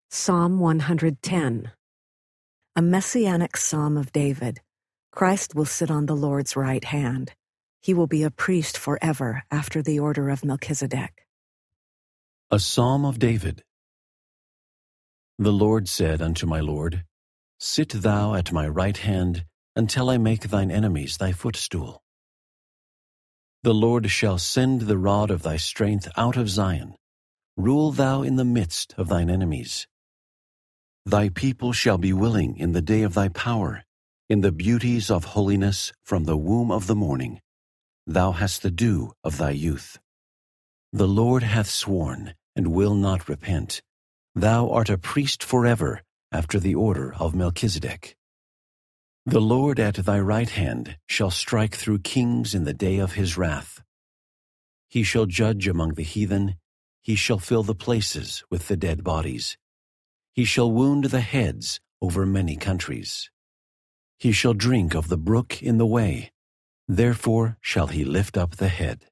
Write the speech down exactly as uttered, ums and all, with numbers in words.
Psalm one hundred ten. A messianic psalm of David. Christ will sit on the Lord's right hand. He will be a priest forever after the order of Melchizedek. A Psalm of David. The Lord said unto my Lord, Sit thou at my right hand, until I make thine enemies thy footstool. The Lord shall send the rod of thy strength out of Zion. Rule thou in the midst of thine enemies. Thy people shall be willing in the day of thy power, in the beauties of holiness from the womb of the morning. Thou hast the dew of thy youth. The Lord hath sworn, and will not repent. Thou art a priest forever, after the order of Melchizedek. The Lord at thy right hand shall strike through kings in the day of his wrath. He shall judge among the heathen. He shall fill the places with the dead bodies. He shall wound the heads over many countries. He shall drink of the brook in the way. Therefore shall he lift up the head.